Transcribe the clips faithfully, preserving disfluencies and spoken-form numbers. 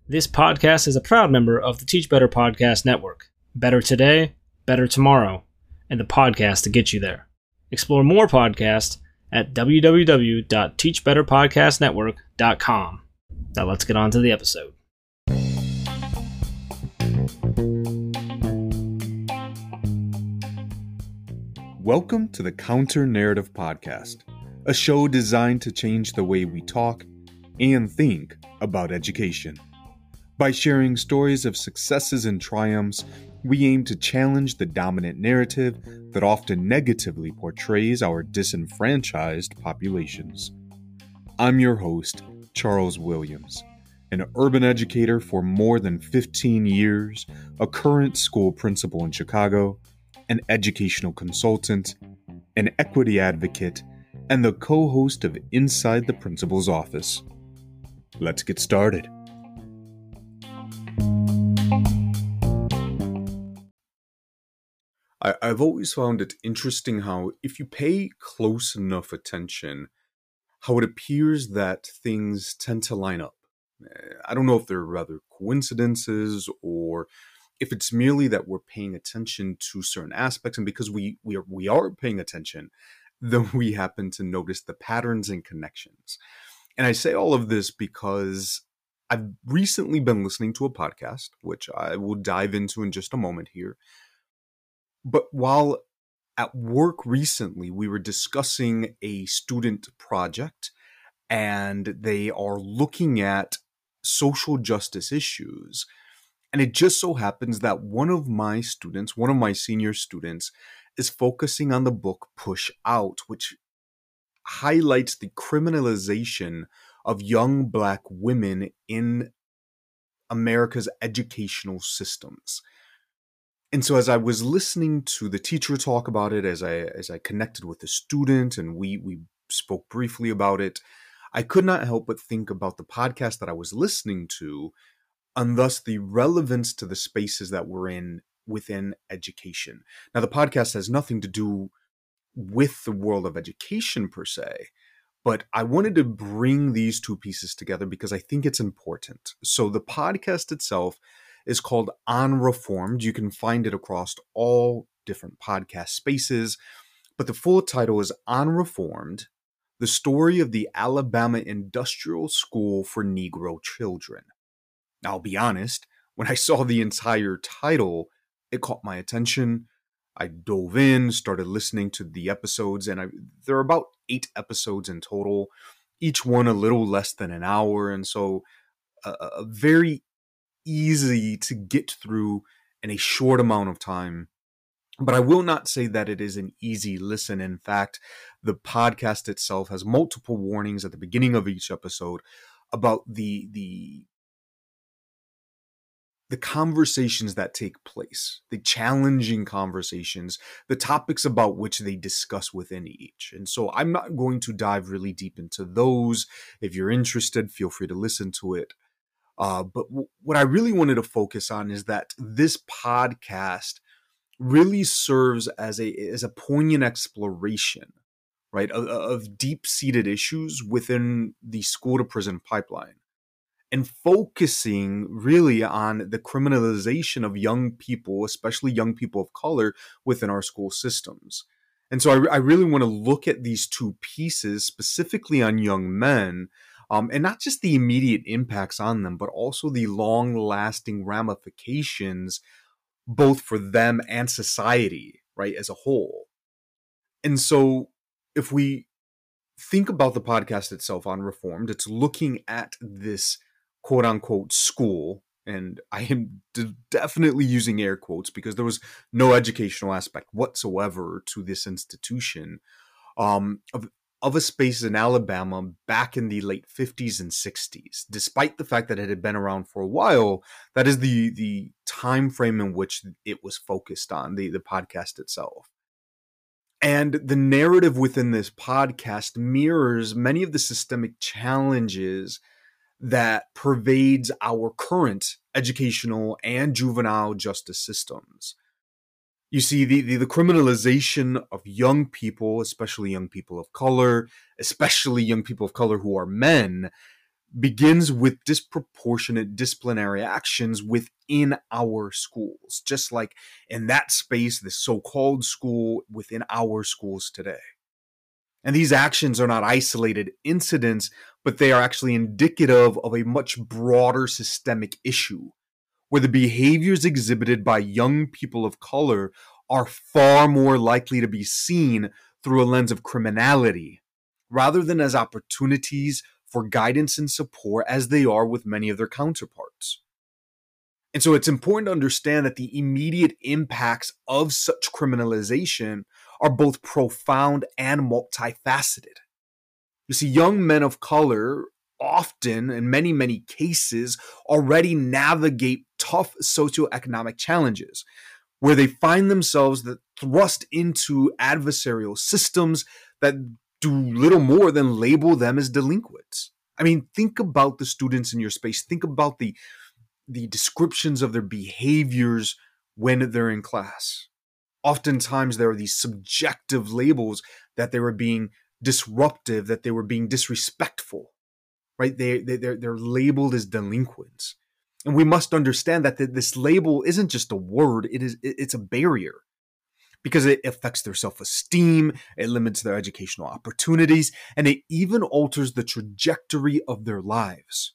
This podcast is a proud member of the Teach Better Podcast Network. Better today, better tomorrow, and the podcast to get you there. Explore more podcasts at w w w dot teach better podcast network dot com. Now let's get on to the episode. Welcome to the Counter Narrative Podcast, a show designed to change the way we talk and think about education. By sharing stories of successes and triumphs, we aim to challenge the dominant narrative that often negatively portrays our disenfranchised populations. I'm your host, Charles Williams, an urban educator for more than fifteen years, a current school principal in Chicago, an educational consultant, an equity advocate, and the co-host of Inside the Principal's Office. Let's get started. I, I've always found it interesting how, if you pay close enough attention, how it appears that things tend to line up. I don't know if they're rather coincidences or if it's merely that we're paying attention to certain aspects, and because we we are, we are paying attention, then we happen to notice the patterns and connections. And I say all of this because I've recently been listening to a podcast, which I will dive into in just a moment here. But while at work recently, we were discussing a student project, and they are looking at social justice issues. And it just so happens that one of my students, one of my senior students, is focusing on the book Push Out, which highlights the criminalization of young Black women in America's educational systems. And so as I was listening to the teacher talk about it, as I as I connected with the student and we we spoke briefly about it, I could not help but think about the podcast that I was listening to, and thus the relevance to the spaces that we're in within education. Now, the podcast has nothing to do with the world of education per se, but I wanted to bring these two pieces together because I think it's important. So the podcast itself is called Unreformed. You can find it across all different podcast spaces, but the full title is Unreformed: The Story of the Alabama Industrial School for Negro Children. Now, I'll be honest, when I saw the entire title, it caught my attention. I dove in, started listening to the episodes, and I, there are about eight episodes in total, each one a little less than an hour, and so a, a very easy to get through in a short amount of time. But I will not say that it is an easy listen. In fact, the podcast itself has multiple warnings at the beginning of each episode about the the the conversations that take place, the challenging conversations, the topics about which they discuss within each. And so I'm not going to dive really deep into those. If you're interested, feel free to listen to it. Uh, but w- what I really wanted to focus on is that this podcast really serves as a as a poignant exploration, right, of, of deep-seated issues within the school-to-prison pipeline, and focusing really on the criminalization of young people, especially young people of color, within our school systems. And so I, I really want to look at these two pieces, specifically on young men, um, and not just the immediate impacts on them, but also the long-lasting ramifications, both for them and society, right, as a whole. And so if we think about the podcast itself, Unreformed, it's looking at this quote unquote school, and I am d- definitely using air quotes because there was no educational aspect whatsoever to this institution, um, of, of a space in Alabama back in the late fifties and sixties. Despite the fact that it had been around for a while, that is the, the time frame in which it was focused on, the, the podcast itself. And the narrative within this podcast mirrors many of the systemic challenges that pervades our current educational and juvenile justice systems. You see, the, the, the criminalization of young people, especially young people of color, especially young people of color who are men, begins with disproportionate disciplinary actions within our schools, just like in that space, the so-called school within our schools today. And these actions are not isolated incidents, but they are actually indicative of a much broader systemic issue, where the behaviors exhibited by young people of color are far more likely to be seen through a lens of criminality, rather than as opportunities for guidance and support as they are with many of their counterparts. And so it's important to understand that the immediate impacts of such criminalization are both profound and multifaceted. You see, young men of color often, in many, many cases, already navigate tough socioeconomic challenges, where they find themselves that thrust into adversarial systems that do little more than label them as delinquents. I mean, think about the students in your space. Think about the, the descriptions of their behaviors when they're in class. Oftentimes, there are these subjective labels that they were being disruptive, that they were being disrespectful, right? They, they, they're, they're labeled as delinquents. And we must understand that this label isn't just a word, it is, it's a barrier, because it affects their self-esteem, it limits their educational opportunities, and it even alters the trajectory of their lives.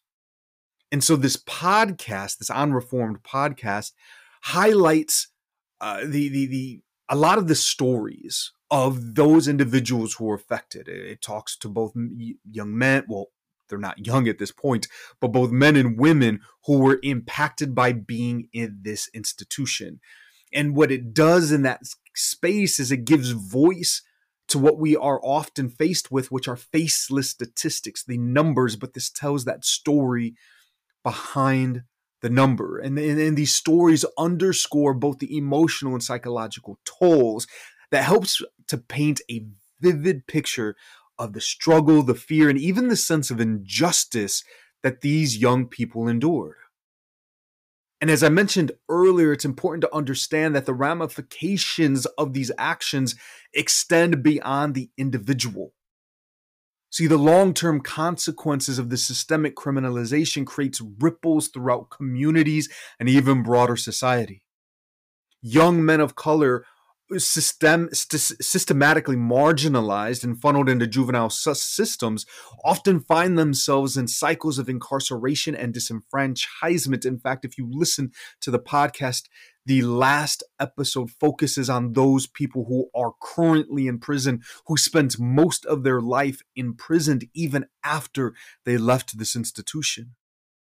And so this podcast, this Unreformed podcast, highlights uh, the, the, the, a lot of the stories of those individuals who are affected. It, it talks to both young men, well, they're not young at this point, but both men and women who were impacted by being in this institution. And what it does in that space is it gives voice to what we are often faced with, which are faceless statistics, the numbers, but this tells that story behind the number. And, and, and these stories underscore both the emotional and psychological tolls that helps to paint a vivid picture of the struggle, the fear, and even the sense of injustice that these young people endured. And as I mentioned earlier, it's important to understand that the ramifications of these actions extend beyond the individual. See, the long-term consequences of the systemic criminalization creates ripples throughout communities and even broader society. Young men of color System, st- systematically marginalized and funneled into juvenile systems often find themselves in cycles of incarceration and disenfranchisement. In fact, if you listen to the podcast, the last episode focuses on those people who are currently in prison, who spent most of their life imprisoned even after they left this institution.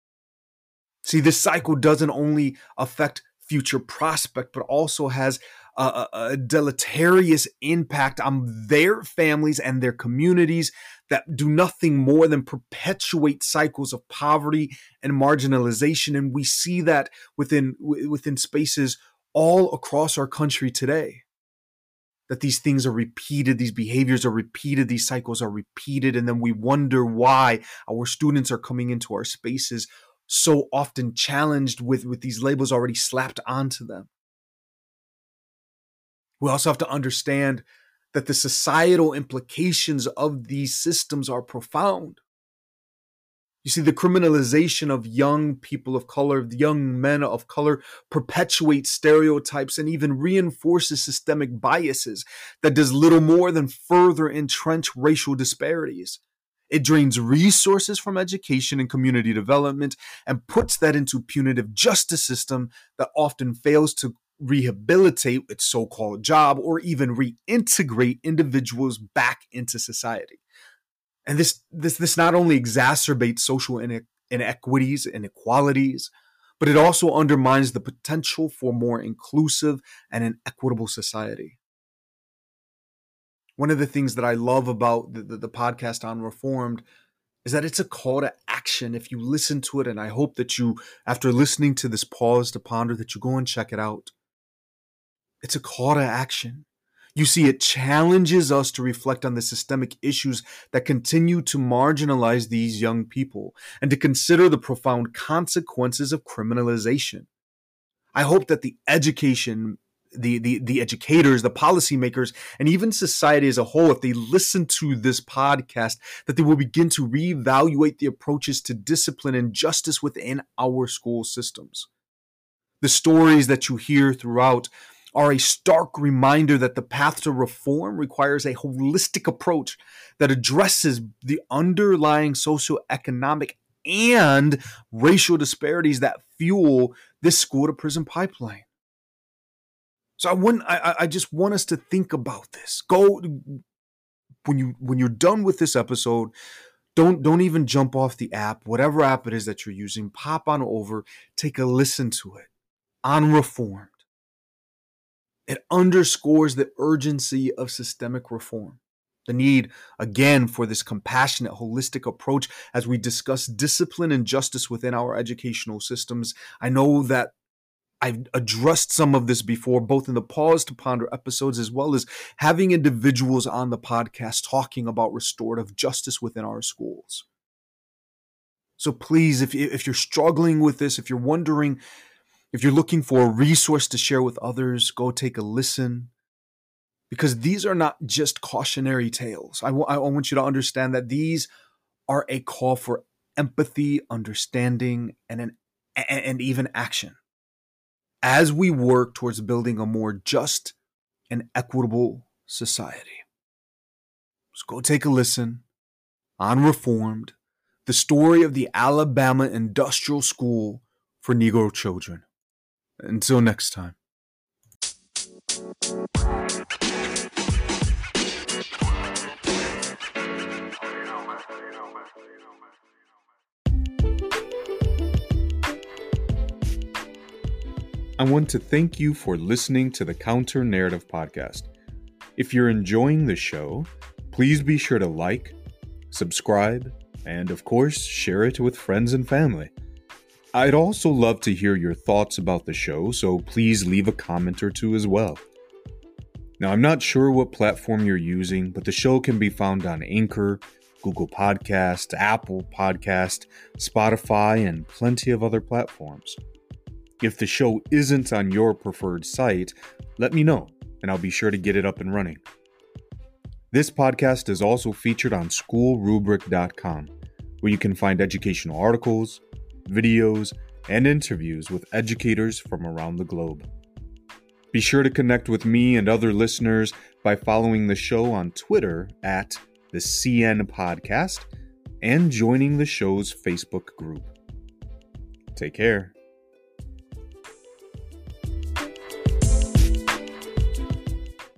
See, this cycle doesn't only affect future prospect, but also has a, a deleterious impact on their families and their communities that do nothing more than perpetuate cycles of poverty and marginalization. And we see that within within spaces all across our country today, that these things are repeated, these behaviors are repeated, these cycles are repeated, and then we wonder why our students are coming into our spaces so often challenged with, with these labels already slapped onto them. We also have to understand that the societal implications of these systems are profound. You see, the criminalization of young people of color, young men of color, perpetuates stereotypes and even reinforces systemic biases that does little more than further entrench racial disparities. It drains resources from education and community development and puts that into a punitive justice system that often fails to rehabilitate its so-called job or even reintegrate individuals back into society. And this this this not only exacerbates social inequities and inequalities, but it also undermines the potential for more inclusive and an equitable society. One of the things that I love about the, the, the podcast Unreformed is that it's a call to action. If you listen to it, and I hope that you, after listening to this pause to ponder, that you go and check it out. It's a call to action. You see, it challenges us to reflect on the systemic issues that continue to marginalize these young people and to consider the profound consequences of criminalization. I hope that the education the, the, the educators, the policymakers, and even society as a whole, if they listen to this podcast, that they will begin to reevaluate the approaches to discipline and justice within our school systems. The stories that you hear throughout are a stark reminder that the path to reform requires a holistic approach that addresses the underlying socioeconomic and racial disparities that fuel this school to prison pipeline. So I want, I, I just want us to think about this. Go when you when you're done with this episode. Don't don't even jump off the app, whatever app it is that you're using. Pop on over, take a listen to it on Reformed. It underscores the urgency of systemic reform, the need, again, for this compassionate, holistic approach as we discuss discipline and justice within our educational systems. I know that I've addressed some of this before, both in the Pause to Ponder episodes, as well as having individuals on the podcast talking about restorative justice within our schools. So please, if, if you're struggling with this, if you're wondering, if you're looking for a resource to share with others, go take a listen. Because these are not just cautionary tales. I, w- I want you to understand that these are a call for empathy, understanding, and, an, and even action as we work towards building a more just and equitable society. So go take a listen on Reformed, the story of the Alabama Industrial School for Negro Children. Until next time. I want to thank you for listening to the Counter Narrative Podcast. If you're enjoying the show, please be sure to like, subscribe, and of course, share it with friends and family. I'd also love to hear your thoughts about the show, so please leave a comment or two as well. Now, I'm not sure what platform you're using, but the show can be found on Anchor, Google Podcast, Apple Podcast, Spotify, and plenty of other platforms. If the show isn't on your preferred site, let me know, and I'll be sure to get it up and running. This podcast is also featured on school rubric dot com, where you can find educational articles, videos, and interviews with educators from around the globe. Be sure to connect with me and other listeners by following the show on Twitter at the C N Podcast and joining the show's Facebook group. Take care.